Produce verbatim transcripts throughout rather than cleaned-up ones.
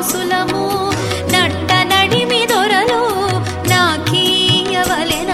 దాసులము నట్ట నడిమి దొరలు నాకీయవలెనా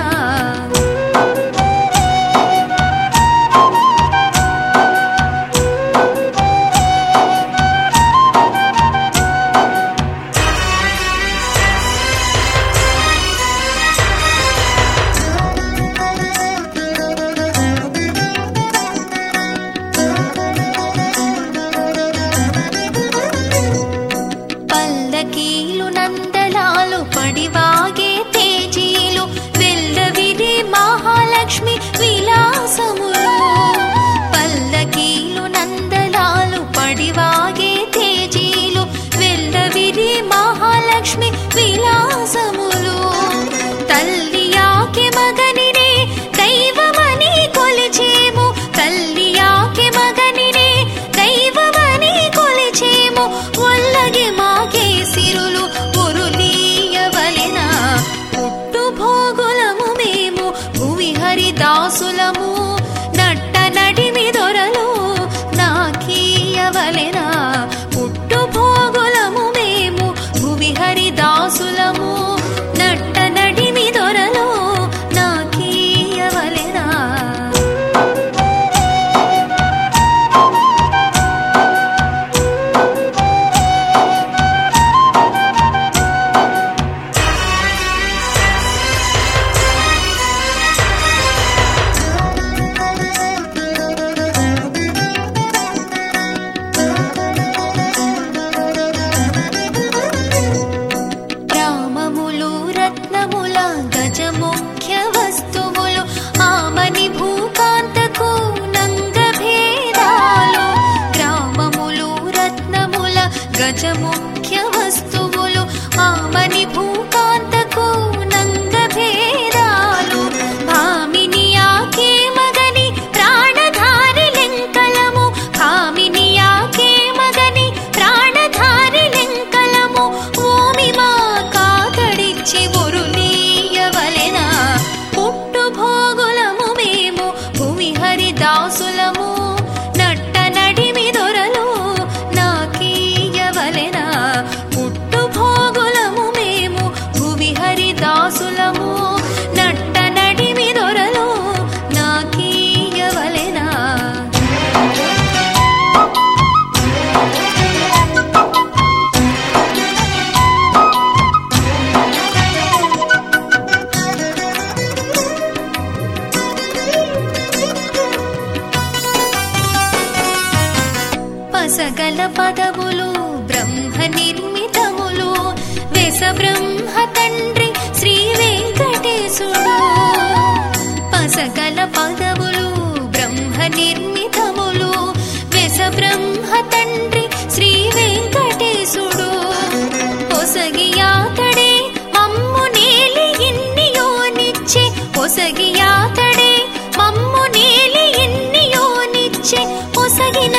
పల్లకీలు నందలాలు పడివాగే తేజీలు వెల్లవిరి మహాలక్ష్మి విలాసములు పల్లకీలు నందలాలు పడివాగే తేజీలు వెల్లవిరి మహాలక్ష్మి విలాసములు తల్లియాకే మగనినే దైవమని కొలిచేము తల్లియాకే మగనినే దైవమని కొలిచేము వల్లగే మాకే సిరులు ఉరులీయవలెనా పుట్టు భోగులము మేము భువి హరిదాసులము నట్ట నడిమి దొరలు నాకీయవలెనా పుట్టు భోగులము మేము భువి హరిదాసులము నట్ట నడిమి దొరలు నాకీయవలెనా రామములు రత్నముల గజముఖ్య వస్తువులు ఆమని భూకాంతకు నంగ భేదాలు గ్రామములు రత్నముల గజముఖ్య వస్తువులు ఆమని భూకాంతకు నంగ భేదాలు భామినియాకే మగని ప్రాణధారి లెంకలము భామినియాకే మగని ప్రాణధారి లెంకలము ఓమి మా కాకడిచ్చి ఉరులీయవలెనా పుట్టు భోగులము మేము భువి హరిదాసులము నట్ట నడిమి దొరలు నాకీయవలెనా పుట్టు భోగులము మేము భువి హరిదాసులము నట్ట నడిమి దొరలు నాకీయవలెనా పసగల పదవులు బ్రహ్మ నిర్మితములు వెస బ్రహ్మ తండ్రి శ్రీ వెంకటేశుడు పసగల పదవులు బ్రహ్మ నిర్మితములు వెస బ్రహ్మ తండ్రి శ్రీ వెంకటేశుడు పొసగియాతడే మమ్ము నేలి ఇన్నియోనిచ్చే పొసగియాతడే మమ్ము నేలి ఇన్నియోనిచ్చే పొసగిన